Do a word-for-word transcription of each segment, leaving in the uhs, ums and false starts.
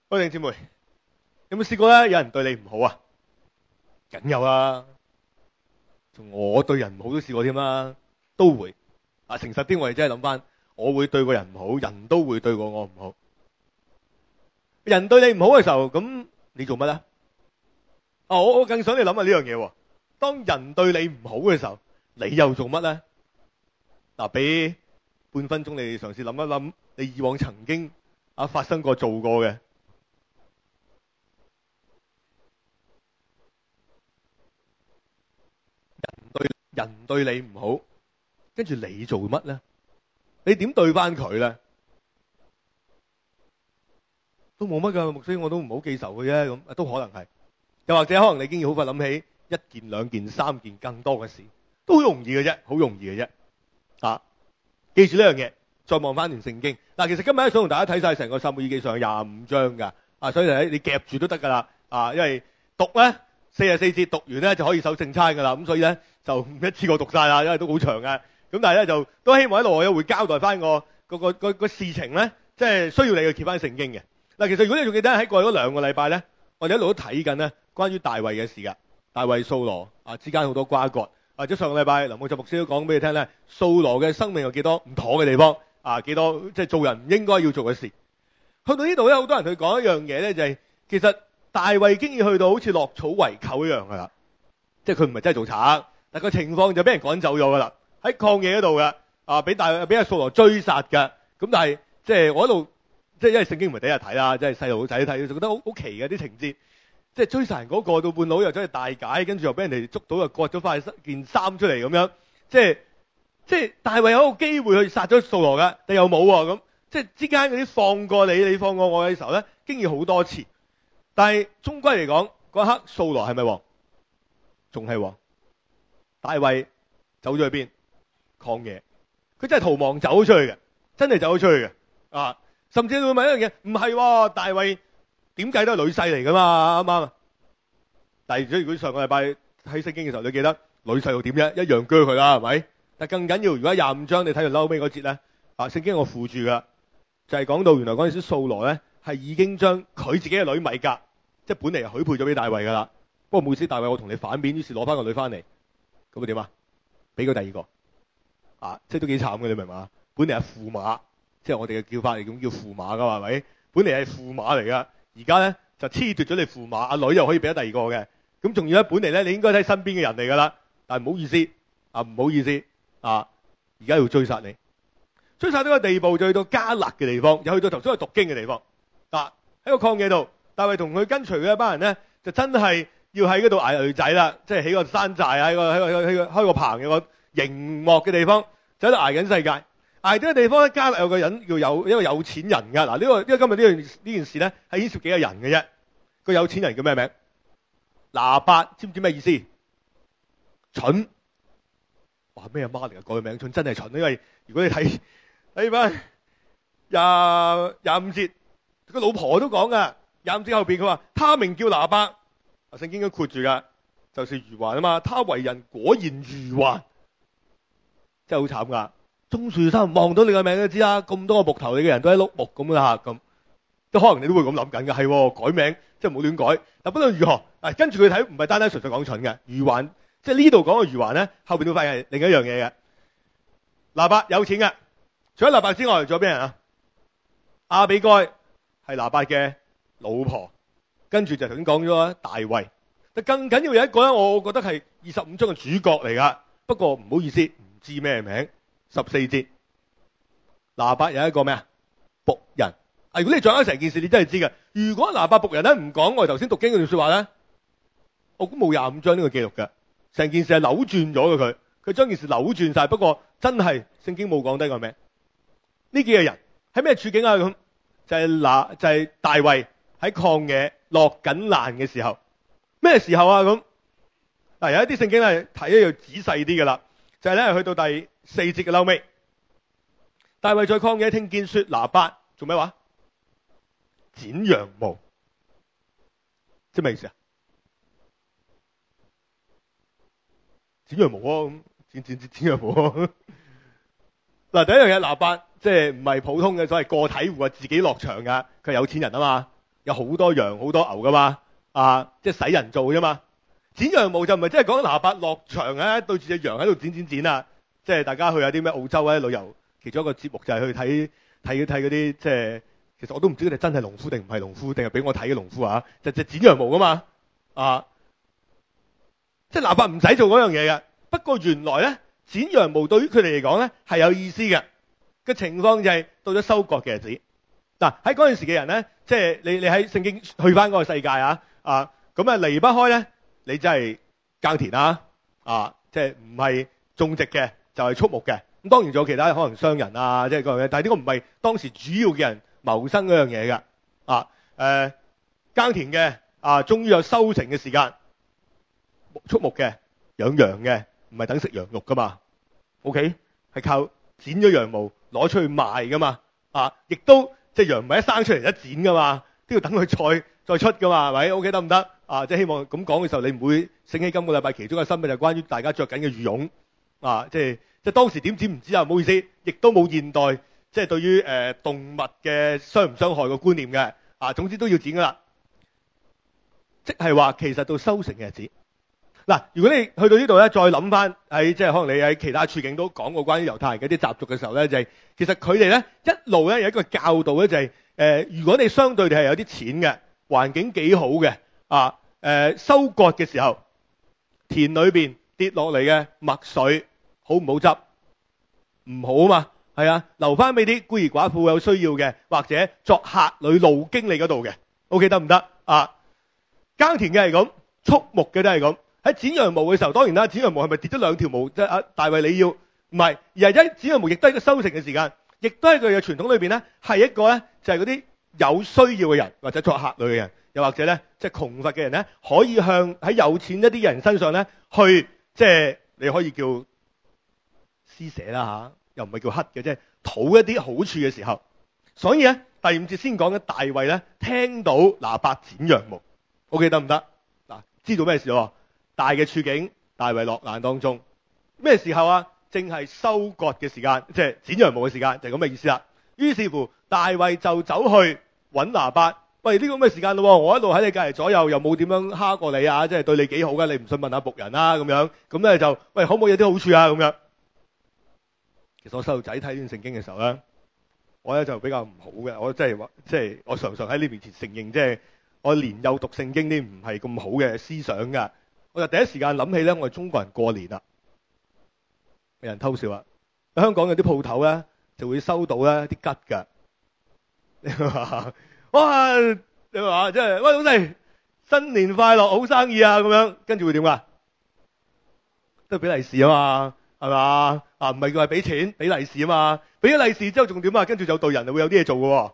各位弟兄姊妹，有冇試過咧？有人對你唔好啊？梗有啊！從我對人唔好都試過添啦，都會啊。誠實啲，我哋真係諗翻，我會對個人唔好，人都會對過我唔好。人對你唔好嘅時候，咁你做乜咧？啊，我我更想你諗下呢樣嘢喎。當人對你唔好嘅時候，你又做乜咧？嗱，俾半分鐘你嘗試諗一諗，你以往曾經啊發生過做過嘅。對人對你唔好，跟住你做乜咧？你點對翻佢咧？都冇乜噶，牧師我都唔好記仇嘅啫，咁都可能係。又或者可能你已經好快諗起一件、兩件、三件更多嘅事，都好容易嘅啫，好容易嘅啫。啊，記住呢樣嘢，再望翻段聖經。嗱，其實今日咧想同大家睇晒成個撒母耳記上廿五章噶，啊，所以你你夾住都得噶啦，啊，因為讀咧四十四節讀完咧就可以守聖餐噶啦，咁所以咧就一次過讀晒啦，因為都好長嘅。咁但係咧就都希望一路我有會交代翻個個個個個事情咧，即係需要你去揭翻聖經嘅。嗱，其實如果你仲記得喺過去嗰兩個禮拜咧，我哋一路都睇緊咧關於大衛嘅事噶，大衛掃羅啊之間好多瓜葛，或者上個禮拜林牧就牧師都講俾你聽咧，掃羅嘅生命有幾多唔妥嘅地方啊，幾多即係做人唔應該要做嘅事。去到呢度咧，好多人去講一樣嘢咧，就係其實大衛已經要去到好似落草為寇一樣噶啦，即係佢唔係真係做賊，但個情況就俾人趕走咗噶啦，喺曠野嗰度嘅啊，俾大俾阿掃羅追殺嘅。咁但係即係我喺度。即係因為聖經唔係第一日睇啦，即係細路仔睇就覺得好好奇嘅啲情節。即係追殺人嗰個到半路又真係大解，跟住又俾人哋捉到又割咗塊件衫出嚟咁樣。即係即係大衛有一個機會去殺咗掃羅㗎，但又冇喎咁。即係之間嗰啲放過你，你放過我嘅時候咧，經已好多次。但係終歸嚟講，嗰一刻掃羅係咪王？仲係王。大衛走咗去邊？曠野。佢真係逃亡走咗出去嘅，真係走咗出去嘅啊！甚至會問一樣嘢，唔係喎，大衛點計都係女婿嚟噶嘛，啱唔啱？但係如果上個禮拜睇聖經嘅時候，你記得女婿又點啫？一樣鋸佢啦，係咪？但更緊要，如果廿五章你睇到嬲尾嗰節咧，啊，聖經我附住噶，就係講到原來嗰陣時掃羅咧係已經將佢自己嘅女米甲，即係本嚟許配咗俾大衛噶啦。不過冇事，大衛我同你反面，於是攞翻個女翻嚟，咁啊點啊？俾佢第二個，啊，即係都幾慘嘅，你明嘛？本嚟係駙馬。即係我哋嘅叫法嚟，咁叫駙馬噶嘛，係咪？本嚟係駙馬嚟噶，而家咧就褫奪咗你駙馬，阿女又可以俾咗第二個嘅。咁仲要咧，本嚟咧你應該睇身邊嘅人嚟噶啦，但係唔好意思啊，唔好意思啊，而家要追殺你，追殺到個地步就去到迦勒嘅地方，又去到頭先去讀經嘅地方。嗱，喺個曠野度，大衛同佢跟隨嘅一班人咧，就真係要喺嗰度捱女仔啦，即係起個山寨啊，喺個喺個喺個開個棚有個營幕嘅地方，就喺度捱緊世界。捱啲嘅地方咧，迦勒有個人叫有一個有錢人㗎。嗱，呢個因為今日呢樣呢件事咧係牽涉幾個人嘅啫。個有錢人叫咩名？拿八，知唔知咩意思？蠢。哇，咩阿媽嚟㗎？改個名蠢真係蠢，因為如果你睇睇翻廿廿五節，個老婆都講㗎。廿五節後邊佢話：他名叫拿八，聖經都括住㗎，就是愚頑啊嘛。他為人果然愚頑，真係好慘㗎。棕樹山望到你個名都知啦，咁多個木頭，你嘅人都係碌木咁啦，咁都可能你都會咁諗緊嘅，係改名即係唔好亂改。嗱，不論如何，啊，跟住佢睇唔係單單純粹講蠢嘅愚頑，即係呢度講嘅愚頑咧，後邊都發現係另一樣嘢嘅。拿八有錢嘅，除咗拿八之外，仲有邊人啊？亞比該係拿八嘅老婆，跟住就頭先講咗大衛。但更緊要有一個咧，我覺得係二十五章嘅主角嚟噶，不過唔好意思，唔知咩名。十四節，拿八有一個咩啊？僕人啊！如果你掌握成件事，你真係知嘅。如果拿八僕人咧唔講我哋頭先讀經嗰段說話咧，我估冇廿五章呢個記錄嘅。成件事係扭轉咗嘅，佢佢將件事扭轉晒。不過真係聖經冇講低個名。呢幾個人喺咩處境啊？咁就係拿就係大衛喺曠野落緊難嘅時候。咩時候啊？咁嗱，有一啲聖經咧睇咧要仔細啲嘅啦，就係咧去到第四節嘅後尾，大衛在曠野聽見說拿八做咩話？剪羊毛，即係咩意思啊？剪羊毛啊，咁剪剪剪剪羊毛啊。嗱，第一樣嘢，拿八即係唔係普通嘅所謂個體戶啊，自己落場噶，佢係有錢人啊嘛。 有好多羊好多牛噶嘛，啊，即係使人做啫嘛。剪羊毛就唔係即係講拿八落場咧，對住隻羊喺度剪剪剪啊！即係大家去下啲咩澳洲咧旅遊，其中一個節目就係去睇睇睇嗰啲即係，其實我都唔知佢哋真係農夫定唔係農夫，定係俾我睇嘅農夫啊！就就剪羊毛噶嘛，啊，即係拿八唔使做嗰樣嘢嘅。不過原來咧，剪羊毛對於佢哋嚟講咧係有意思嘅。嘅情況就係到咗收割嘅日子。嗱，喺嗰陣時嘅人咧，即係你你喺聖經去翻嗰個世界啊，啊咁啊離不開咧，你真係耕田啦，啊即係唔係種植嘅，就係畜牧嘅。咁當然仲有其他可能商人啊，即係嗰樣嘢，但係呢個唔係當時主要嘅人謀生嗰樣嘢㗎。啊誒耕田嘅啊，終於有收成嘅時間，畜牧嘅養羊嘅，唔係等食羊肉噶嘛。OK 係靠剪咗羊毛攞出去賣噶嘛。啊亦都即係羊唔係一生出嚟一剪噶嘛，都要等佢再再出噶嘛，係咪 OK 得唔得啊？即係希望咁講嘅時候，你唔會醒起今個禮拜其中嘅新聞就係關於大家着緊嘅羽絨啊，即係即係當時點剪唔知啊，唔好意思，亦都冇現代即係對於誒、呃、動物嘅傷唔傷害嘅觀念嘅啊，總之都要剪噶啦。即係話其實到收成嘅日子，嗱，如果你去到呢度咧，再諗翻喺即係可能你喺其他處境都講過關於猶太人嘅啲習俗嘅時候咧，就係、是、其實佢哋咧一路咧有一個教導咧、就是，就係誒如果你相對地係有啲錢嘅，環境幾好嘅啊，誒、呃、收割嘅時候，田裏邊跌落嚟嘅麥穗好唔好執？唔好啊嘛，係啊，留翻俾啲孤兒寡婦有需要嘅，或者作客旅路經你嗰度嘅 ，OK 得唔得啊？耕田嘅係咁，畜牧嘅都係咁。喺剪羊毛嘅時候，當然啦，剪羊毛係咪跌咗兩條毛？即係啊，大衛你要唔係，而係一剪羊毛亦都係一個收成嘅時間，亦都係佢嘅傳統裏邊咧，係一個咧就係嗰啲有需要嘅人，或者作客旅嘅人，又或者咧即係窮乏嘅人咧，可以向喺有錢一啲人身上咧去，即係你可以叫施捨啦吓，又唔係叫乞嘅，即係討一啲好處嘅時候。所以咧第五節先講緊大衛咧聽到拿八剪羊毛 ，OK 得唔得？嗱，知道咩事喎？大嘅處境，大衛落難當中，咩時候啊？正係收割嘅時間，即係剪羊毛嘅時間，就係咁嘅意思啦。於是乎，大衛就走去揾拿八，喂，呢個咁嘅時間咯，我一路喺你隔離左右，又冇點樣蝦過你啊，即係對你幾好嘅，你唔信問下僕人啦咁樣，咁咧就喂，可唔可以有啲好處啊？咁樣。其實我細路仔睇呢段聖經嘅時候咧，我咧就比較唔好嘅，我即係話，即係我常常喺你面前承認，即係我年幼讀聖經啲唔係咁好嘅思想㗎。我就第一時間諗起咧，我哋中國人過年啦，有人偷笑啊！香港有啲鋪頭咧，就會收到咧啲吉㗎。你話哇，你話即係喂老細，新年快樂，好生意啊咁樣，跟住會點㗎？都係俾利是啊嘛，係嘛？啊唔係佢係俾錢，俾利是啊嘛，俾咗利是之後仲點啊？跟住就對人就會有啲嘢做㗎喎。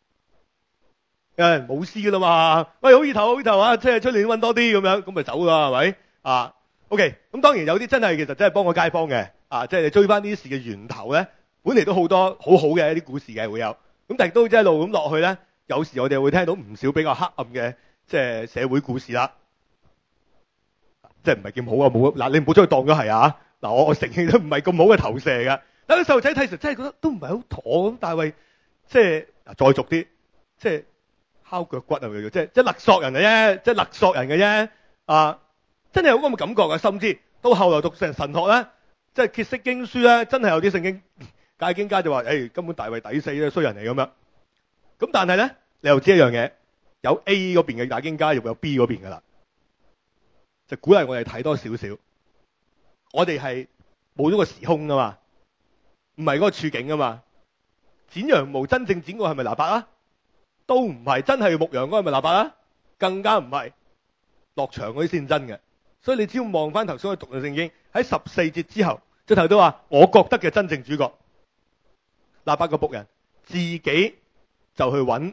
誒冇私噶啦嘛，喂好意頭好意頭啊，即係出年揾多啲咁樣，咁咪走啦係咪啊 ？OK，咁當然有啲真係其實真係幫個街坊嘅啊，即係你追翻呢啲事嘅源頭咧，本嚟都好多好好嘅一啲故事嘅會有，咁但係都一路咁落去咧，有時我哋會聽到唔少比較黑暗嘅即係社會故事啦，即係唔係咁好啊？冇嗱，你唔好將佢當咗係啊嗱，我我承認都唔係咁好嘅投射嘅，但係啲細路仔睇時真係覺得都唔係好妥咁，大衛即係再俗啲，即係。敲腳骨啊！佢即係即係勒索人嘅啫，即係勒索人嘅啫啊！真係有咁嘅感覺啊！甚至到後來讀成神學咧，即係揭釋經書咧，真係有啲聖經解經家就話：誒、哎，根本大衛抵死咧，衰人嚟咁樣。咁但係咧，你又知一樣嘢，有 A 嗰邊嘅解經家，亦會有 B 嗰邊噶啦，就鼓勵我哋睇多少少。我哋係冇咗個時空噶嘛，唔係嗰個處境啊嘛。剪羊毛真正剪過係咪拿八啊？都唔係真係牧羊嗰個係咪拿八啊？更加唔係落場嗰啲先真嘅。所以你只要望翻頭先我讀嘅聖經喺十四節之後，即係頭都話，我覺得嘅真正主角拿八個僕人自己就去揾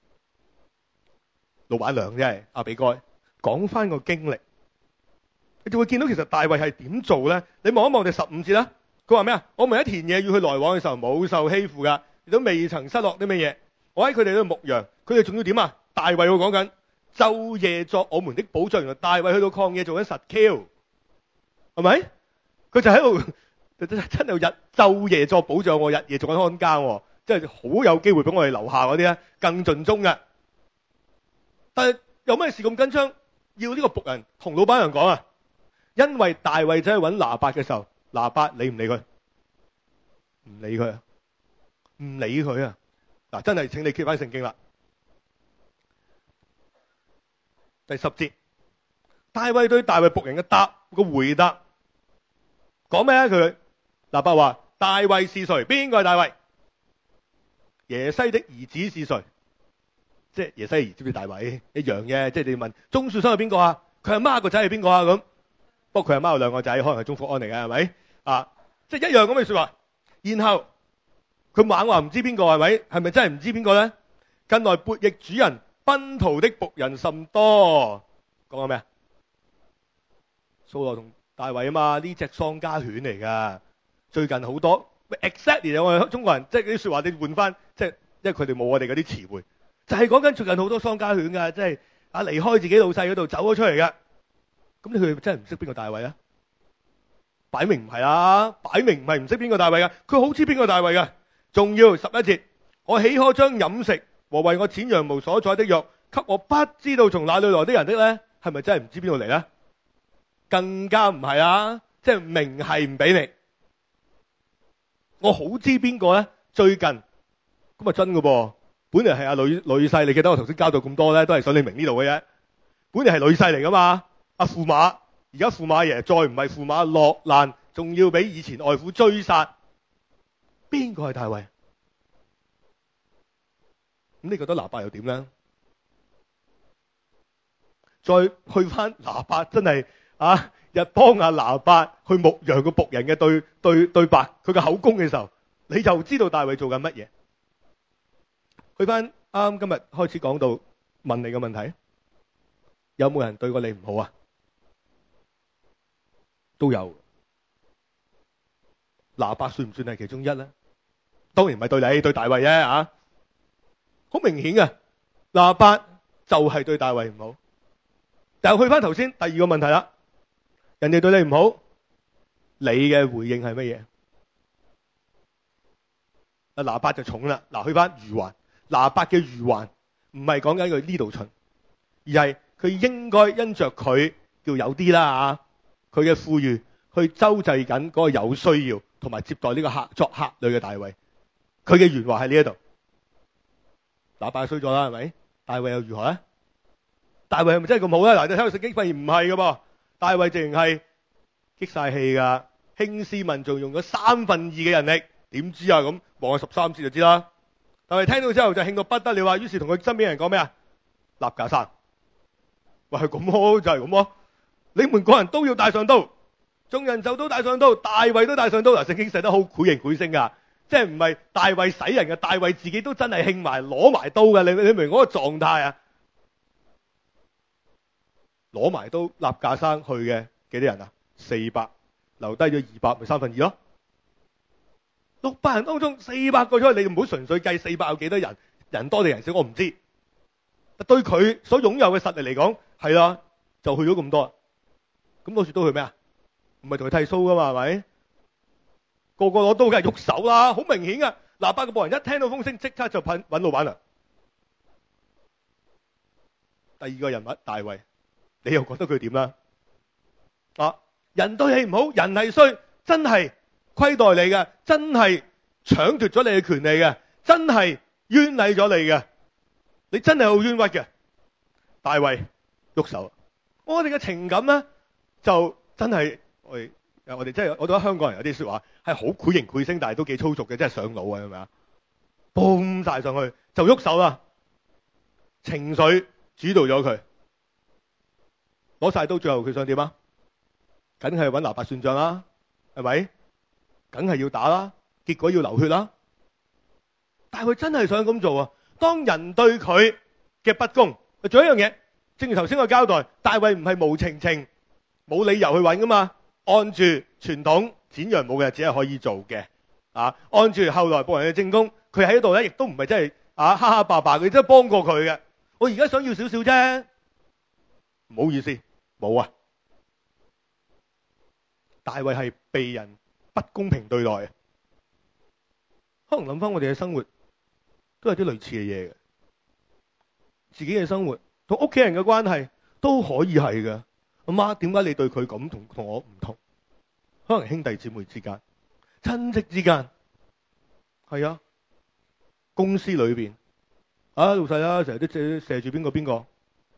老闆娘，即係亞比該講翻個經歷，你就會見到其實大衛係點做咧？你望一望第十五節啦，佢話咩啊？我們喺田野與佢來往嘅時候冇受欺負噶，亦都未曾失落啲乜嘢。我喺佢哋度牧羊，佢哋仲要點啊？大衛我講緊晝夜作我們的保障。原來大衛去到曠野做緊實 Q， 係咪？佢就喺度真係日晝夜作保障，我日夜做緊看更，即係好有機會俾我哋樓下嗰啲咧更盡忠嘅。 但係有咩事咁緊張？要呢個僕人同老闆人講啊？因為大衛走去揾拿八嘅時候，拿八理唔理佢？唔理佢啊，唔理佢啊！嗱，真係請你揭翻聖經啦。第十節，大衛對大衛僕人嘅答個回答講咩啊？佢拿八話：大衛是誰？邊個係大衛？耶西的兒子是誰？即係耶西兒知唔知大衛一樣嘅？即係你問鍾樹生係邊個啊？佢阿媽個仔係邊個啊？咁不過佢阿媽有兩個仔，可能係鍾福安嚟嘅，係咪啊？即係一樣咁嘅說話。然後佢猛話唔知邊個，係咪？係咪真係唔知邊個咧？近來悖逆主人奔逃的僕人甚多。講緊咩啊？掃羅同大衛啊嘛，呢隻喪家犬嚟噶。最近好多 exactly 我哋中國人即係啲說話，你換翻即係，因為佢哋冇我哋嗰啲詞彙，就係講緊最近好多喪家犬噶，即係啊離開自己老細嗰度走咗出嚟噶。咁你佢真係唔識邊個大衛啊？擺明唔係啦，擺明唔係唔識邊個大衛噶，佢好知邊個大衛噶。仲要十一節，我豈可將飲食和為我剪羊毛所宰的約給我不知道從哪裏來的人的呢？係咪真係唔知邊度嚟呢？更加唔係啦，即係明係唔俾你。我好知邊個呢？最近咁啊真噶噃，本嚟係阿女女婿，你記得我頭先交代咁多呢，都係想你明呢度嘅啫。本嚟係女婿嚟噶嘛，阿駙馬，而家駙馬爺再唔係駙馬落難，仲要俾以前外父追殺。邊個係大衛？咁你覺得拿八又點呢？再去翻拿八，真係啊，日幫阿拿八去牧羊個僕人嘅對對對白，佢嘅口供嘅時候，你就知道大衛做緊乜嘢。去翻啱今日開始講到問你嘅問題，有冇人對過你唔好啊？都有。拿八算唔算係其中一呢？當然唔係對你，對大衛啫啊！好明顯嘅，拿八就係對大衛唔好。但係去翻頭先第二個問題啦，人哋對你唔好，你嘅回應係乜嘢？啊，拿八就重啦。嗱，去翻愚頑，拿八嘅愚頑唔係講緊佢呢度蠢，而係佢應該因着佢叫有啲啦啊，佢嘅富裕去周濟緊嗰個有需要同埋接待呢個客作客旅嘅大衛。佢嘅原話喺呢一度，拿八衰咗啦，係咪？大衛又如何咧？大衛係咪真係咁好咧？嗱，你睇到聖經發現唔係噶噃，大衛淨係激晒氣噶，興師問仲用咗三分二嘅人力，點知啊？咁望下十三節就知啦。但係聽到之後就興到不得了啊！於是同佢身邊人講咩啊？立架生，話係咁咯，就係咁咯。你們個人都要帶上刀，眾人就都帶上刀，大衛都帶上刀。嗱，聖經寫得好繪形繪聲噶。即係唔係大衛使人嘅，大衛自己都真係興埋攞埋刀嘅，你你明唔明嗰個狀態啊？攞埋刀立架生去嘅幾多人啊？四百，留低咗二百，咪三分二咯。六百人當中四百個出去，你唔好純粹計四百有幾多人，人多定人少我唔知。對佢所擁有嘅實力嚟講，係啦，就去咗咁多。咁攞住刀去咩啊？唔係同佢剃鬚噶嘛，係咪？個個攞刀梗係喐手啦，好明顯噶。拿八個僕人一聽到風聲，即刻就揾老闆啦。第二個人物大衛，你又覺得佢點啦？啊，人對你唔好，人係衰，真係虧待你嘅，真係搶奪咗你嘅權利嘅，真係冤禮咗你嘅，你真係好冤屈嘅。大衛喐手，我哋嘅情感咧就真係我哋。我哋真係，我覺得香港人有啲說話係好繪形繪聲，但係都幾粗俗嘅，真係上腦啊，係咪啊？嘣晒上去就喐手啦，情緒主導咗佢，攞晒刀，最後佢想點啊？梗係揾拿八算賬啦，係咪？梗係要打啦，結果要流血啦。但係佢真係想咁做啊！當人對佢嘅不公，仲有一樣嘢，正如頭先個交代，大衛唔係無情情，冇理由去揾噶嘛。按住傳統剪羊毛嘅只係可以做嘅，啊，按住後來僕人嘅證供，佢喺度咧，亦都唔係真係啊哈哈霸霸，佢真係幫過佢嘅。我而家想要少少啫，唔好意思，冇啊。大衛係被人不公平對待嘅，可能諗翻我哋嘅生活都有啲類似嘅嘢嘅，自己嘅生活同屋企人嘅關係都可以係嘅。阿媽，點解你對佢咁同同我唔同？可能兄弟姊妹之間、親戚之間，係啊，公司裏邊啊，老細啦，成日都射射住邊個邊個，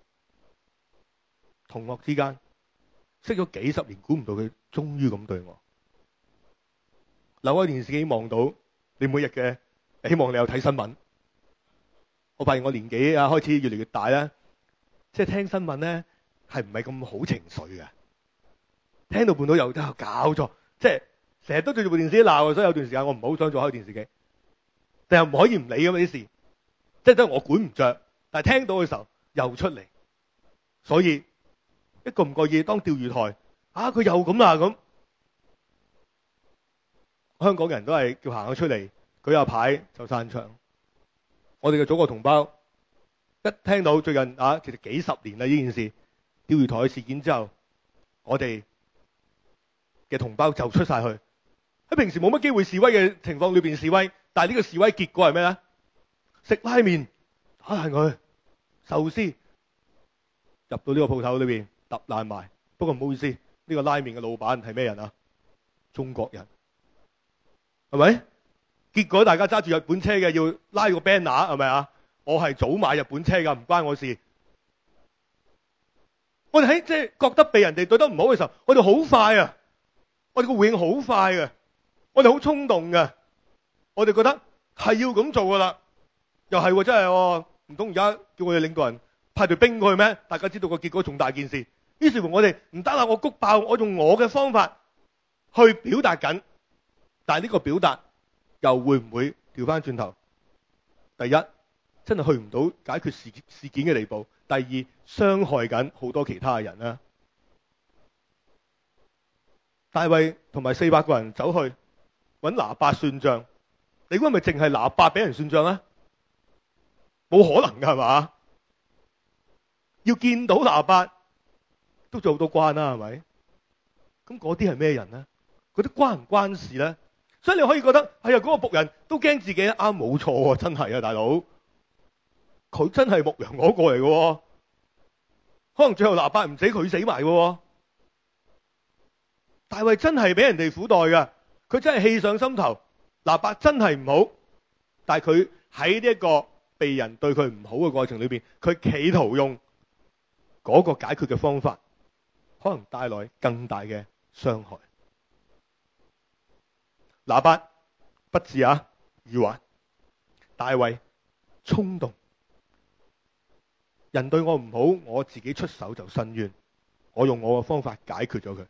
同學之間識咗幾十年，估唔到佢終於咁對我。扭開電視機望到你每日嘅，希望你有睇新聞。我發現我年紀啊開始越嚟越大咧，即係聽新聞咧係唔係咁好情緒嘅，聽到半島又都有搞錯，即係成日都對住部電視機鬧，所以有段時間我唔好想再開電視機，但又唔可以唔理咁啲事，即係都係我管唔着，但係聽到嘅時候又出嚟，所以一個唔覺意當釣魚台啊，佢又咁啦咁。香港人都係叫行咗出嚟舉下牌就散場。我哋嘅祖國同胞一聽到最近啊，其實幾十年啦呢件事釣魚台事件之後，我哋嘅同胞就出晒去。喺平時冇乜機會示威嘅情況裏邊示威，但係呢個示威結果係咩咧？食拉麵打爛佢，壽司入到呢個鋪頭裏邊揼爛埋。不過唔好意思，呢個拉麵嘅老闆係咩人啊？中國人。係咪？結果大家揸住日本車嘅要拉個 banner， 係咪啊？我係早買日本車㗎，唔關我事。我哋喺即係覺得被人哋對得唔好嘅時候，我哋好快啊！我哋個回應好快嘅，我哋好衝動嘅，我哋覺得係要咁做㗎啦。又係真係，唔通而家叫我哋領導人派隊兵過去咩？大家知道個結果仲大件事。於是乎我哋唔得啦，我谷爆，我用我嘅方法去表達緊。但係呢個表達又會唔會調翻轉頭？第一，真係去唔到解決事事件嘅地步；第二，傷害緊好多其他嘅人啦。大衛同埋四百個人走去揾拿八算賬，你估係咪淨係拿八俾人算賬咧？冇可能㗎係嘛？要見到拿八都做好多關啦，係咪？咁嗰啲係咩人咧？嗰啲關唔關事咧？所以你可以覺得，哎呀，嗰個僕人都驚自己啱冇錯喎，真係啊，大佬，佢真係牧羊嗰個嚟嘅，可能最後拿八唔死，佢死埋嘅。大衛真係俾人哋苦待嘅，佢真係氣上心頭。拿八真係唔好，但係佢喺呢一個被人對佢唔好嘅過程裏邊，佢企圖用嗰個解決嘅方法，可能帶來更大嘅傷害。拿八不治啊，愚頑；大衛衝動，人對我唔好，我自己出手就伸冤，我用我嘅方法解決咗佢。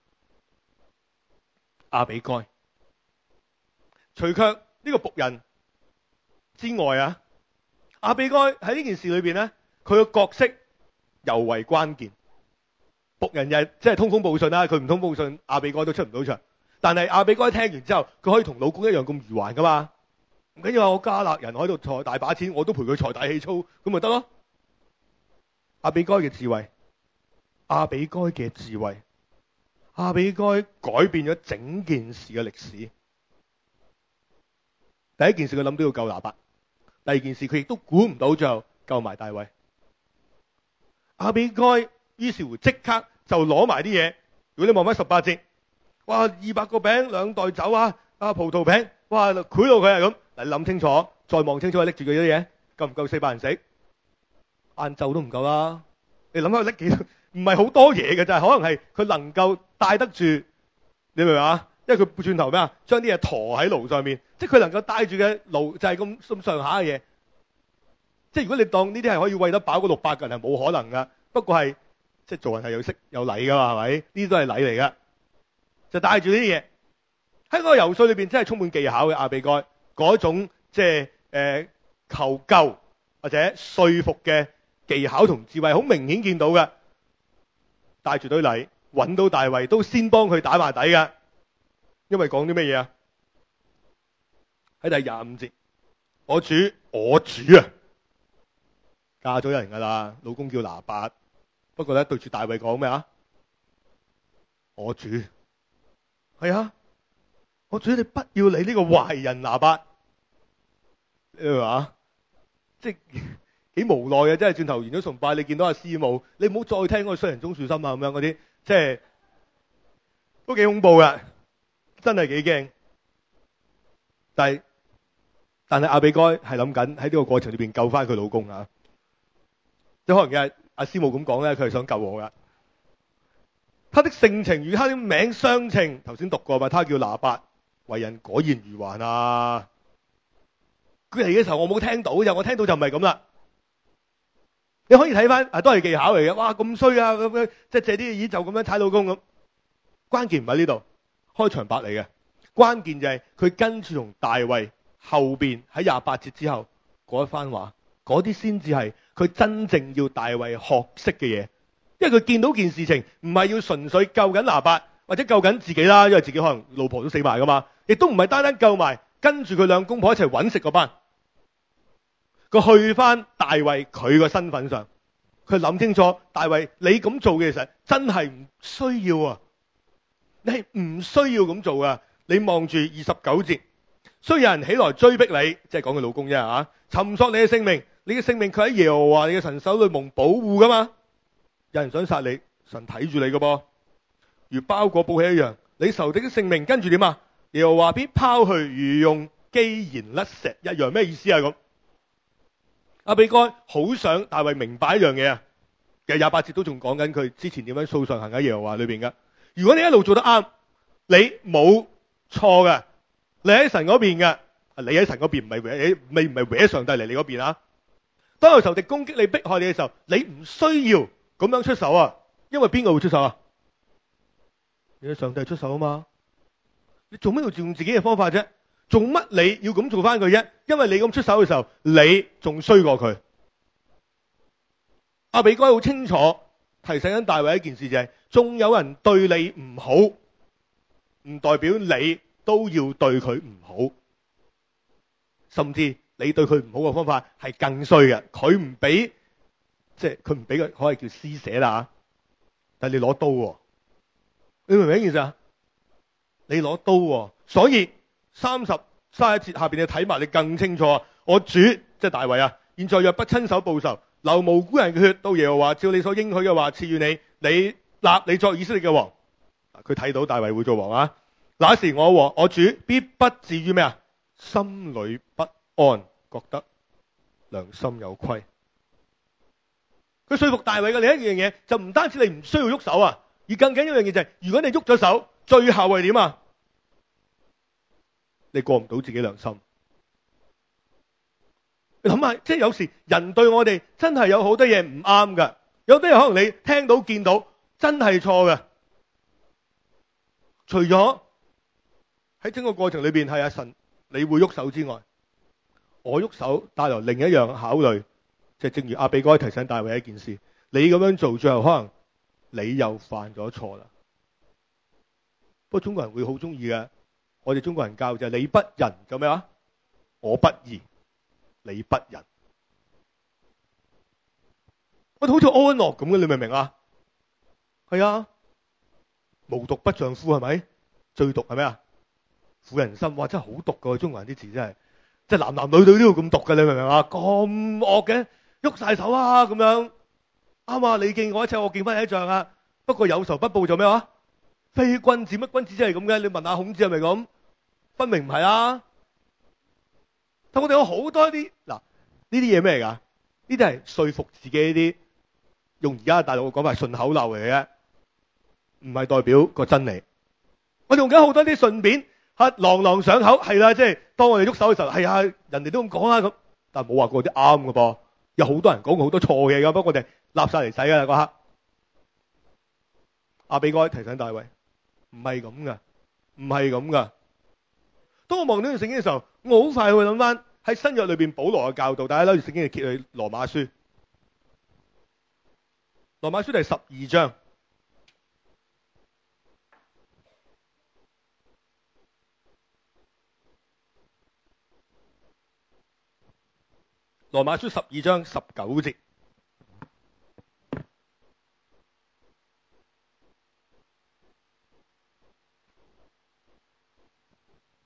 亞比該，除卻呢個僕人之外啊，亞比該喺呢件事裏邊咧，佢嘅角色尤為關鍵。僕人又即係通風報信啦，佢唔通報信，亞比該都出唔到場。但係亞比該聽完之後，佢可以同老公一樣咁愚頑噶嘛？唔緊要啊，我加勒人喺度財大把錢，我都陪佢財大氣粗，咁咪得咯？亞比該嘅智慧，亞比該嘅智慧，亞比該改變咗整件事嘅歷史。第一件事佢諗到要救拿八，第二件事佢亦都估唔到最後救埋大衛。亞比該於是乎即刻就攞埋啲嘢。如果你望翻十八節。哇！二百個餅，兩袋酒啊！啊，葡萄餅，哇！賄賂佢係咁。嗱，你諗清楚，再望清楚，拎住佢啲嘢，夠唔夠四百人食？晏晝都唔夠啦。你諗下，拎幾多？唔係好多嘢嘅，就係可能係佢能夠帶得住。你明唔明啊？因為佢轉頭咩啊？將啲嘢馱喺爐上面，即係佢能夠帶住嘅爐就係咁咁上下嘅嘢。即係如果你當呢啲係可以餵得飽嗰六百個人，係冇可能噶。不過係即係做人係有識有禮噶嘛，係咪？呢啲都係禮嚟噶。就帶住呢啲嘢喺個游說裏邊，真係充滿技巧嘅亞比該嗰種即係誒求救或者說服嘅技巧同智慧，好明顯見到嘅。帶住堆禮揾到大衛，都先幫佢打埋底嘅，因為講啲咩嘢啊？喺第廿五節，我主我主啊，嫁咗人噶啦，老公叫拿八，不過咧對住大衛講咩啊？我主。係啊，我主你不要理呢個壞人拿八，你話即係幾無奈嘅，真係轉頭完咗崇拜，你見到阿師母，你唔好再聽嗰個衰人鍾樹心啊咁樣嗰啲，即係都幾恐怖㗎，真係幾驚。但係但係亞比該係諗緊喺呢個過程裏邊救翻佢老公啊，即係可能嘅阿師母咁講咧，佢係想救我㗎。他的性情與他的名相稱，頭先讀過嘛，他叫拿八，為人果然愚頑啊。佢嚟嘅時候我冇聽到，就我聽到就唔係咁啦。你可以睇翻，都係技巧嚟嘅。哇，咁衰啊，咁樣即係借啲嘢就咁樣踩老公咁。關鍵唔喺呢度，開場白嚟嘅。關鍵就係佢跟住同大衛後邊喺廿八節之後嗰一番話，嗰啲先至係佢真正要大衛學識嘅嘢。因為佢見到件事情唔係要純粹救緊拿八或者救緊自己啦，因為自己可能老婆都死埋噶嘛，亦都唔係單單救埋跟住佢兩公婆一齊揾食嗰班。佢去翻大衛佢個身份上，佢諗清楚，大衛你咁做嘅其實真係唔需要啊，你係唔需要咁做啊。你望住二十九節，雖有人起來追逼你，即係講佢老公啫吓，尋索你嘅性命，你嘅性命佢喺耶和華你嘅神手裏蒙保護噶嘛。有人想殺你，神睇住你噶噃，如包裹報喜一樣。你仇敵的性命跟住點啊？耶和華必拋去，如用機弦甩石一樣。咩意思啊？咁亞比該好想大衛明白一樣嘢啊！其實廿八節都仲講緊佢之前點樣素常行喺耶和華裏邊噶。如果你一路做得啱，你冇錯嘅，你喺神嗰邊嘅，你喺神嗰邊唔係搲，你唔係搲上帝嚟你嗰邊啊！當有仇敵攻擊你、迫害你嘅時候，你唔需要咁樣出手啊！因為邊個會出手啊？你係上帝出手啊嘛！你做咩要用自己嘅方法啫？做乜你要咁做翻佢啫？因為你咁出手嘅時候，你仲衰過佢。亞比該好清楚提醒緊大衛一件事，就係仲有人對你唔好，唔代表你都要對佢唔好，甚至你對佢唔好嘅方法係更衰嘅。佢唔俾，即係佢唔俾佢可以叫施捨啦，但係你攞刀喎，你明唔明一件事啊？你攞刀喎，所以三十三十一節下邊你睇埋，你更清楚。我主即係大衛啊，現在若不親手報仇，流無辜人嘅血，到耶和華照你所應許嘅話賜予你，你立你作以色列嘅王。佢睇到大衛會做王啊，那時我王我主必不至於咩啊？心裏不安，覺得良心有虧。佢說服大衛嘅另一樣嘢，就唔單止你唔需要喐手啊，而更緊要一樣嘢就係，如果你喐咗手，最後係點啊？你過唔到自己良心。你諗下，即係有時人對我哋真係有好多嘢唔啱噶，有啲嘢可能你聽到見到真係錯嘅。除咗喺整個過程裏邊係阿神你會喐手之外，我喐手帶來另一樣考慮，就係正如亞比該提醒大衛一件事，你咁樣做最後可能你又犯咗錯啦。不過中國人會好中意嘅，我哋中國人教就係你不仁就咩話？我不義，你不仁。我哋好似安樂咁嘅，你明唔明啊？係啊，無毒不丈夫係咪？最毒係咩啊？婦人心。哇，真係好毒噶！中國人啲字真係，即係男男女女都要咁毒嘅，你明唔明啊？咁惡嘅，喐晒手啊咁樣。啱啊，你敬我一尺，我敬翻你一丈啊。不過有仇不報就咩話？非君子。乜君子真係咁嘅？你問下孔子係咪咁？分明唔係啊！但我哋有好多啲嗱，呢啲嘢咩嚟噶？呢啲係說服自己呢啲，用而家大陸嘅講法係順口溜嚟嘅，唔係代表個真理。我哋用緊好多啲順便吓朗朗上口，係啦，即係當我哋喐手嘅時候，係啊，人哋都咁講啊咁，但係冇話過啲啱嘅噃。有好多人講過好多錯嘅嘢噶，不過我哋立晒嚟使噶啦嗰刻。亞比該提醒大衛，唔係咁噶，唔係咁噶。當我望到呢段聖經嘅時候，我好快會諗翻喺新約裏邊保羅嘅教導。大家攞住聖經嚟揭去羅馬書，羅馬書第十二章，羅馬書十二章十九節，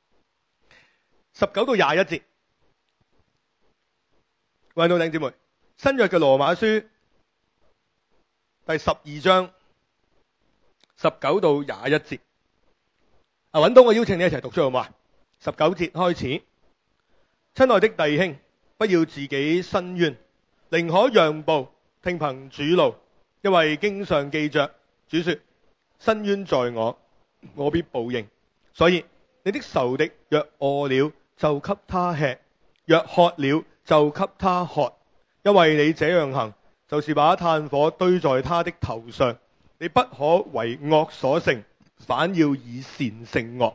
十九到廿一節，揾到弟兄姊妹， 新約嘅羅馬書第十二章十九到廿一節。啊，揾到我邀請你一齊讀出好嘛？十九節開始，親愛的弟兄，不要自己申冤，寧可讓步，聽憑主怒，因為經上記着，主說：申冤在我，我必報應。所以你的仇敵若餓了，就給他吃；若渴了，就給他喝。因為你這樣行，就是把炭火堆在他的頭上。你不可為惡所勝，反要以善勝惡。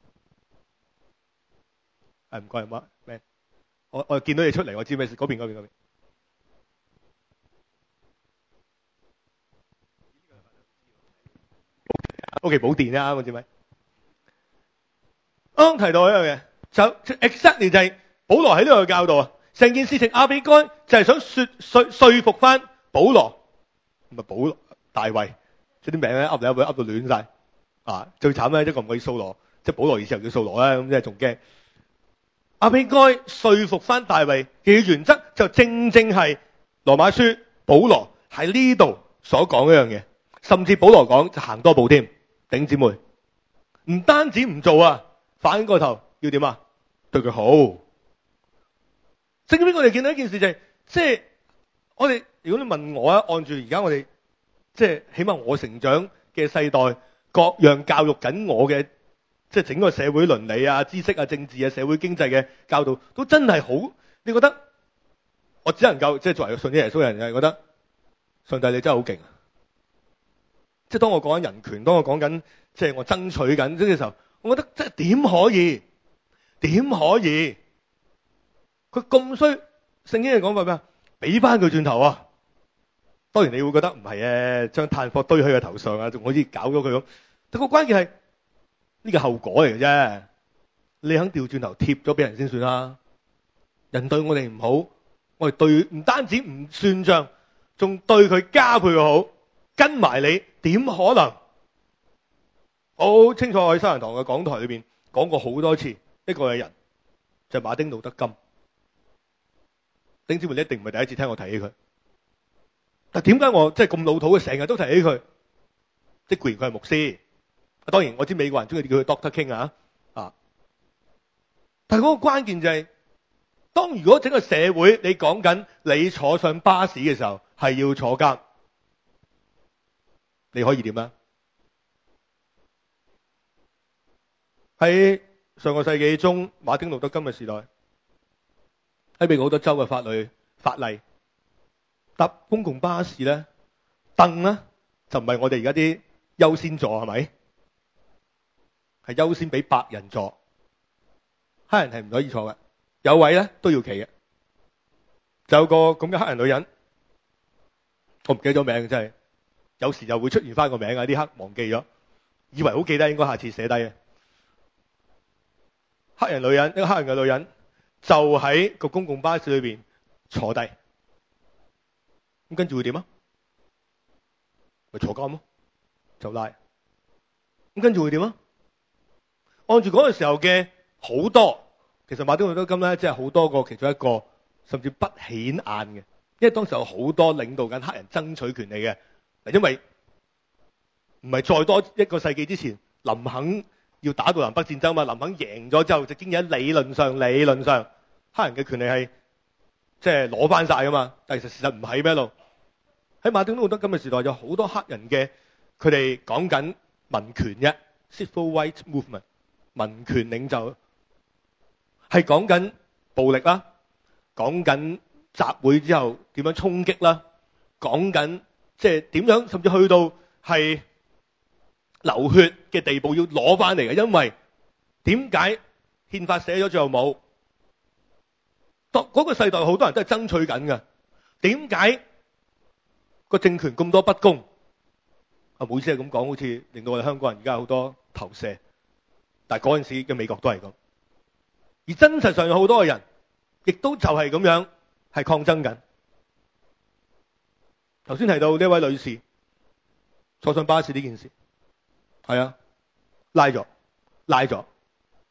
誒，唔該，阿媽，我我見到你出嚟，我知咩事？嗰邊，嗰邊，嗰邊。O.K. 冇電啊，啱唔知咪？啱提到一樣嘢，就 exactly 就係保羅喺呢度教導啊。成件事情亞比該就係想說說說服翻保羅，唔係保羅大衛，即啲名咧噏嚟噏去噏到亂晒啊！最慘咧，一個唔可以掃羅，即係保羅以前又叫掃羅啦，咁即係仲驚。亞比該說服翻大衛嘅原則，就正正係羅馬書保羅喺呢度所講一樣嘢，甚至保羅講就行多步添。弟兄姊妹，唔單止唔做啊，反過頭要點啊？對佢好。正邊我哋見到一件事就係、是，即係我哋如果你問我啊，按住而家我哋即係起碼我成長嘅世代，各樣教育緊我嘅，即係整個社會倫理啊、知識啊、政治啊、社會經濟嘅教導，都真係好。你覺得我只能夠即係作為個信耶穌嘅人，係覺得上帝你真係好勁。即係當我講緊人權，當我講緊即係我爭取緊呢個時候，我覺得即係點可以？點可以？佢咁衰，聖經嘅講法咩啊？俾翻佢轉頭啊！當然你會覺得唔係嘅，將炭火堆喺佢頭上啊，仲可以搞咗佢咁。但個關鍵係呢個後果嚟嘅啫。你肯調轉頭貼咗俾人先算啦。人對我哋唔好，我哋對唔單止唔算賬，仲對佢加倍嘅好，跟埋你點可能？好清楚我喺西人堂嘅講台裏邊講過好多次，一個嘅人就係馬丁路德金。丁姊妹，你一定唔係第一次聽我提起佢，但點解我即係咁老土嘅成日都提起佢？即固然佢係牧師，當然我知美國人中意叫佢 Doctor King 啊啊！但係嗰個關鍵就係、是，當如果整個社會你講緊你坐上巴士嘅時候係要坐監，你可以點啊？喺上個世紀中馬丁路德金嘅時代，喺美國好多州嘅法律法例，搭公共巴士咧，凳咧就唔係我哋而家啲優先座，係咪？係優先俾白人坐，黑人係唔可以坐嘅。有位咧都要企嘅。就有個咁嘅黑人女人，我唔記得咗名，真係有時又會出現翻個名啊！啲黑忘記咗，以為好記得，應該下次寫低嘅。黑人女人，一個黑人嘅女人。就喺個公共巴士裏邊坐低，咁跟住會點啊？咪坐監咯，就拉。咁跟住會點啊？按住嗰個時候嘅好多，其實馬丁路德金咧，即係好多個其中一個，甚至不顯眼嘅，因為當時有好多領導緊黑人爭取權利嘅。嗱，因為唔係再多一個世紀之前，林肯要打到南北戰爭嘛，林肯贏咗之後，就經已喺理論上，理論上。黑人嘅權利係即係攞翻晒噶嘛，但係其實事實唔係咩路。喺馬丁路德金嘅時代，有好多黑人嘅，佢哋講緊民權嘅 Civil Rights Movement， 民權領袖係講緊暴力啦，講緊集會之後點樣衝擊啦，講緊即係點樣，甚至去到係流血嘅地步要攞翻嚟嘅。因為點解憲法寫咗最後冇？嗰個世代好多人都係爭取緊嘅，點解個政權咁多不公？啊，唔好意思係咁講，好似令到我哋香港人而家好多投射，但係嗰陣時嘅美國都係咁，而真實上有好多嘅人，亦都就係咁樣係抗爭緊。頭先提到呢位女士坐上巴士呢件事，係啊，拉咗，拉咗，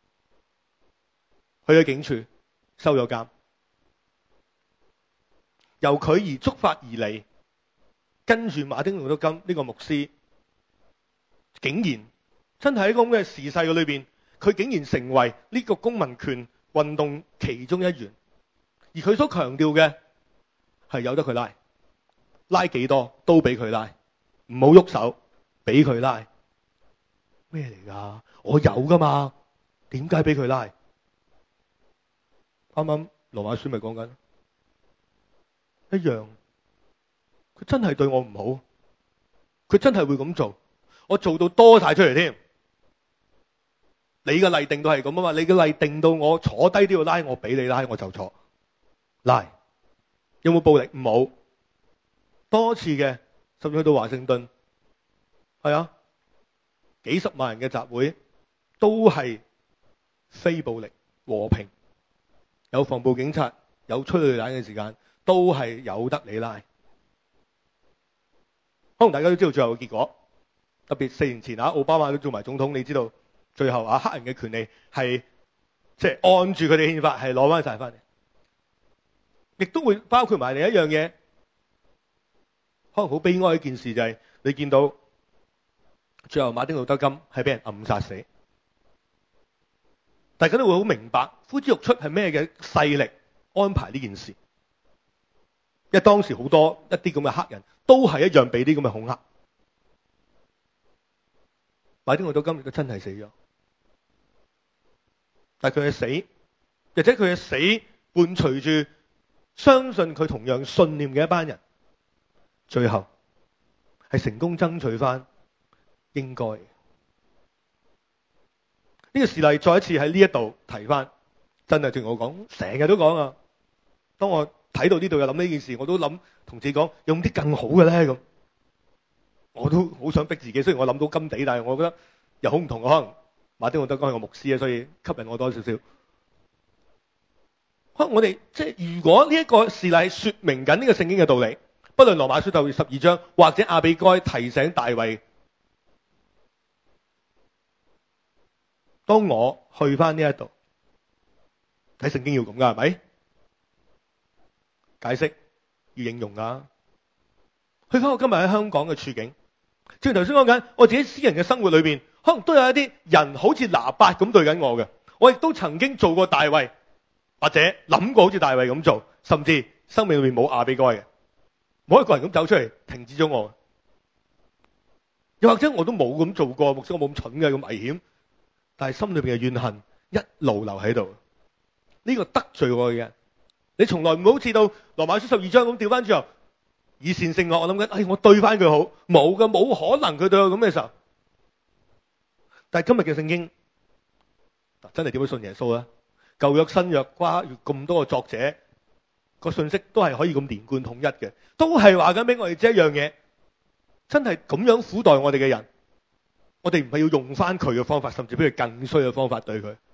去咗警署，收咗監。 由佢而觸發而嚟，跟住馬丁路德金呢個牧師，竟然真係喺咁嘅時勢嘅裏邊，佢竟然成為呢個公民權運動其中一員。而佢所強調嘅係由得佢拉，拉幾多都俾佢拉，唔好喐手，俾佢拉。咩嚟㗎？我有㗎嘛？點解俾佢拉？啱啱羅馬書咪講緊一樣，佢真係對我唔好，佢真係會咁做，我做到多晒出嚟添。你嘅例定都係咁啊嘛，你嘅例定到我坐低都要拉，我俾你拉我就坐。拉有冇暴力？冇，多次嘅，甚至去到華盛頓，係啊，幾十萬人嘅集會都係非暴力和平，有防暴警察，有催淚彈嘅時間，都係有得你拉。可能大家都知道最後嘅結果，特別四年前啊，奧巴馬都做埋總統，你知道最後啊，黑人嘅權利係即係按住佢哋憲法係攞翻晒翻嚟。亦都會包括埋另一樣嘢，可能好悲哀一件事就係、是、你見到最後馬丁路德金係俾人暗殺死，大家都會好明白呼之欲出係咩嘅勢力安排呢件事，因為當時好多一啲咁嘅黑人都係一樣俾啲咁嘅恐嚇。馬丁路德金佢真係死咗，但係佢嘅死，或者佢嘅死伴隨住相信佢同樣信念嘅一班人，最後係成功爭取翻應該。呢個事例再一次喺呢一度提翻，真係同我講，成日都講啊。當我睇到呢度又諗呢件事，我都諗同自己講，有冇啲更好嘅咧咁。我都好想逼自己，雖然我諗到金地，但係我覺得又好唔同。可能馬丁路德金係個牧師啊，所以吸引我多少少。我哋即係如果呢一個事例說明緊呢個聖經嘅道理，不論羅馬書第十二章或者亞比該提醒大衛，當我去翻呢一度睇聖經要咁噶係咪？解釋要應用噶。去翻我今日喺香港嘅處境，正如頭先講緊，我自己私人嘅生活裏邊，可能都有一啲人好似拿八咁對緊我嘅。我亦都曾經做過大衛，或者諗過好似大衛咁做，甚至生命裏面冇亞比該嘅，冇一個人咁走出嚟停止咗我。又或者我都冇咁做過，牧師我冇咁蠢嘅，咁危險，但係心裏邊嘅怨恨一路留喺度。呢個得罪我嘅人，你從來唔好似到羅馬書十二章咁調翻轉頭以善勝惡。我諗緊，哎，我對翻佢好，冇嘅，冇可能佢對我咁嘅時候。但係今日嘅聖經真係點樣信耶穌咧？舊約新約跨越咁多個作者，個信息都係可以咁連貫統一嘅，都係話緊俾我哋知一樣嘢，真係咁樣苦待我哋嘅人，我哋唔係要用翻佢嘅方法，甚至比佢更衰嘅方法對佢。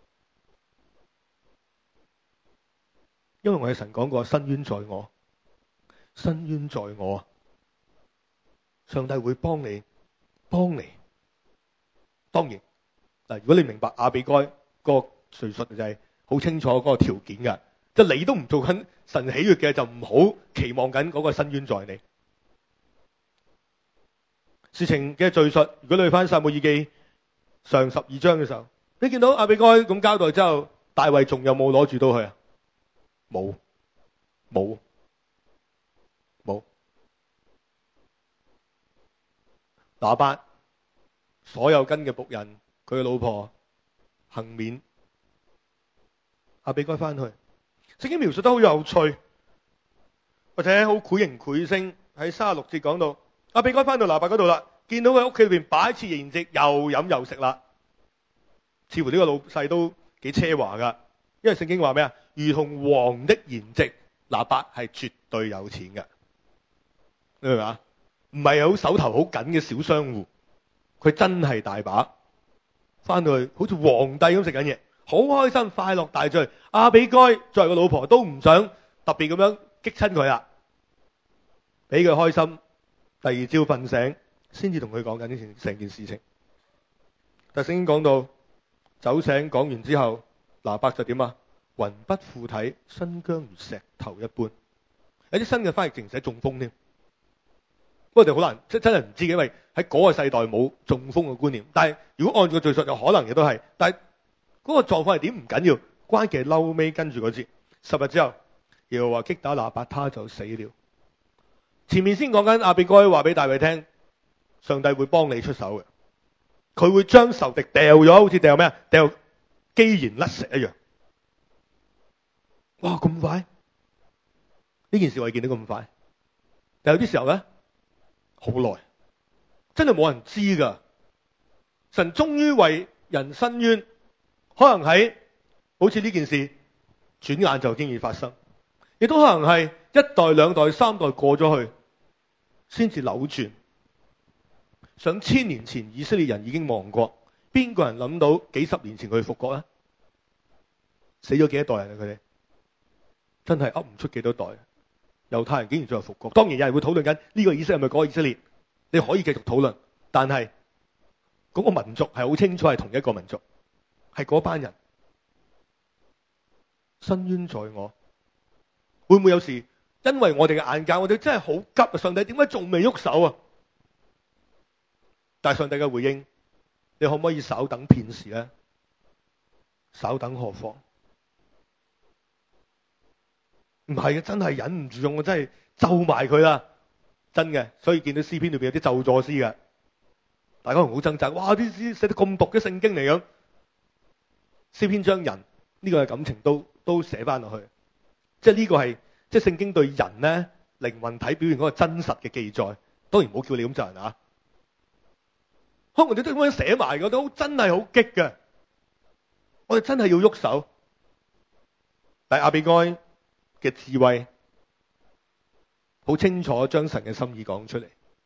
因為我哋神講過，伸冤在我，伸冤在我，上帝會幫你，幫你。當然嗱，如果你明白亞比該個敘述就係好清楚嗰個條件嘅，即係你都唔做緊神喜悅嘅，就唔好期望緊嗰個伸冤在你。事情嘅敘述，如果你去翻撒母耳記上十二章嘅時候，你見到亞比該咁交代之後，大衛仲有冇攞住刀去啊？冇，冇，冇。拿八所有跟嘅僕人，佢嘅老婆幸免。亞比該翻去，聖經描述得好有趣，或者好繪形繪聲。喺三十六節講到，亞比該翻到拿八嗰度啦，見到佢屋企裏邊擺設筵席，又飲又食啦。似乎呢個老細都幾奢華噶，因為聖經話咩啊？如同王的筵席，拿八係絕對有錢嘅，你明唔明啊？唔係好手頭好緊嘅小商戶，佢真係大把。翻到去好似皇帝咁食緊嘢，好開心，快樂大醉。亞比該作為個老婆都唔想特別咁樣激親佢啦，俾佢開心。第二朝瞓醒，先至同佢講緊呢件成件事情。但聖經講到酒醒講完之後，拿八就點啊？魂不附體，身僵如石頭一般。 有啲新嘅翻譯淨寫中風添。不過我哋好難，即真係唔知嘅，因為喺嗰個世代冇中風嘅觀念。但係如果按照個敘述，就可能亦都係。但係嗰個狀況係點唔緊要，關鍵係嬲尾跟住嗰節，十日之後，耶和華擊打拿八，他就死了。前面先講緊亞比該話俾大衛聽，上帝會幫你出手嘅，佢會將仇敵掉咗，好似掉咩啊？掉機弦甩石一樣。哇！咁快？呢件事我哋見到咁快，但有啲時候咧，好耐，真係冇人知噶。神終於為人伸冤，可能喺好似呢件事，轉眼就經已發生，亦都可能係一代、兩代、三代過咗去，先至扭轉。上千年前以色列人已經亡國，邊個人諗到幾十年前佢哋復國咧？死咗幾多代人啊？佢哋真係噏唔出幾多代。猶太人竟然再復國，當然有人會討論緊呢個以色列係咪嗰個以色列？你可以繼續討論，但係嗰個民族係好清楚係同一個民族，係嗰班人。伸冤在我，會唔會有時因為我哋嘅眼界，我哋真係好急啊！上帝點解仲未喐手啊？但係上帝嘅回應，你可唔可以稍等片時咧？稍等何況？唔係嘅，真係忍唔住用，我真係咒埋佢啦，真嘅。所以見到詩篇裏邊有啲咒詛詩嘅，大家可能好掙扎。哇！啲詩寫得咁毒嘅聖經嚟咁，詩篇將人呢個嘅感情都都寫翻落去，即係呢個係即係聖經對人咧靈魂體表現嗰個真實嘅記載。當然唔好叫你咁咒人啊，可能我哋都咁樣寫埋嘅，都真係好激嘅。我哋真係要喐手，但係亞比該嘅智慧好清楚將神嘅心意講出嚟。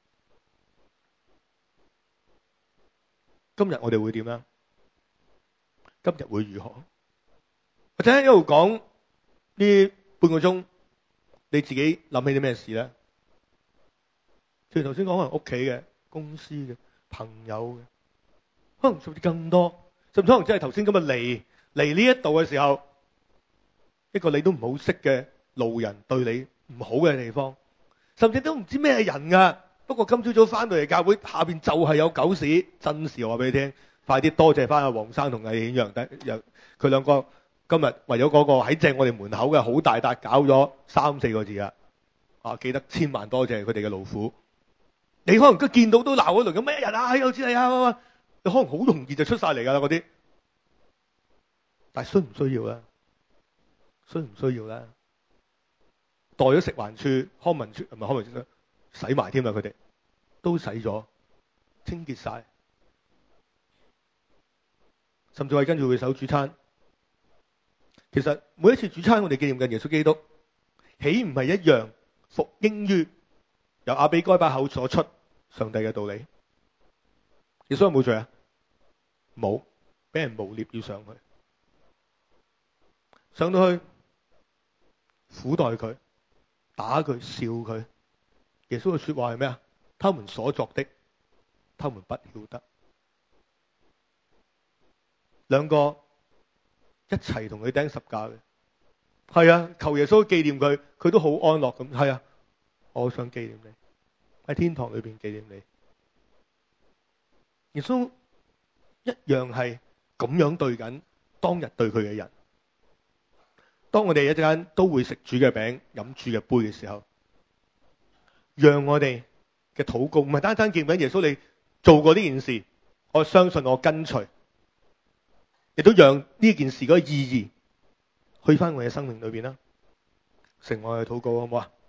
今日我哋會點咧？今日會如何？或者一路講呢半個鐘，你自己諗起啲咩事咧？譬如頭先講可能屋企嘅、公司嘅、朋友嘅，可能甚至更多，甚至可能真係頭先今日嚟嚟呢一度嘅時候，一個你都唔好識嘅路人對你唔好嘅地方，甚至都唔知咩人噶。不過今朝早翻到嚟教會，下邊就係有狗屎，真事我話俾你聽。快啲多謝翻阿黃生同魏顯陽，又佢兩個今日為咗嗰個喺正我哋門口嘅好大笪搞咗三四個字啊！啊，記得千萬多謝佢哋嘅勞苦。你可能都見到都鬧嗰輪咁咩人啊？有知你啊！你可能好容易就出晒嚟噶啦嗰啲，但係需唔需要咧？需唔需要咧？代咗食環署、康文署唔係康文署洗埋添啦，佢哋都洗咗，清潔晒，甚至係跟住會守主餐。其實每一次主餐，我哋紀念緊耶穌基督，豈唔係一樣服膺於由亞比該把口所出上帝嘅道理？耶穌有冇罪啊？冇，俾人誣衊要上去，上到去苦待佢，打佢，笑佢。耶穌嘅說話係咩啊？他們所作的，他們不曉得。兩個一齊同佢釘十架嘅，係啊，求耶穌紀念佢，佢都好安樂咁。係啊，我想紀念你，喺天堂裏邊紀念你。耶穌一樣係咁樣對緊當日對佢嘅人。當我哋一陣間都會食主嘅餅、飲主嘅杯嘅時候，讓我哋嘅禱告唔係單單記緊耶穌你做過呢件事，我相信我跟隨，亦都讓呢件事嗰個意義去翻我嘅生命裏邊啦，成為我嘅禱告，好唔好啊？